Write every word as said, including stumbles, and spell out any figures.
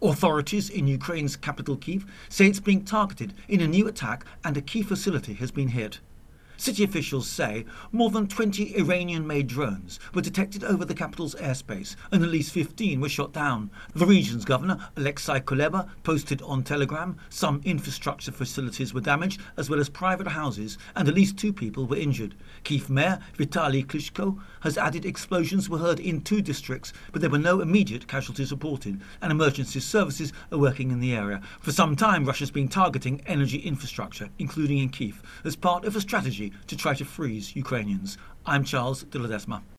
Authorities in Ukraine's capital Kyiv say it's being targeted in a new attack and a key facility has been hit. City officials say more than twenty Iranian-made drones were detected over the capital's airspace and at least fifteen were shot down. The region's governor, Alexei Kuleba, posted on Telegram some infrastructure facilities were damaged as well as private houses and at least two people were injured. Kyiv Mayor Vitaly Klitschko has added explosions were heard in two districts, but there were no immediate casualties reported and emergency services are working in the area. For some time, Russia's been targeting energy infrastructure, including in Kyiv, as part of a strategy to try to freeze Ukrainians. I'm Charles de Ledesma.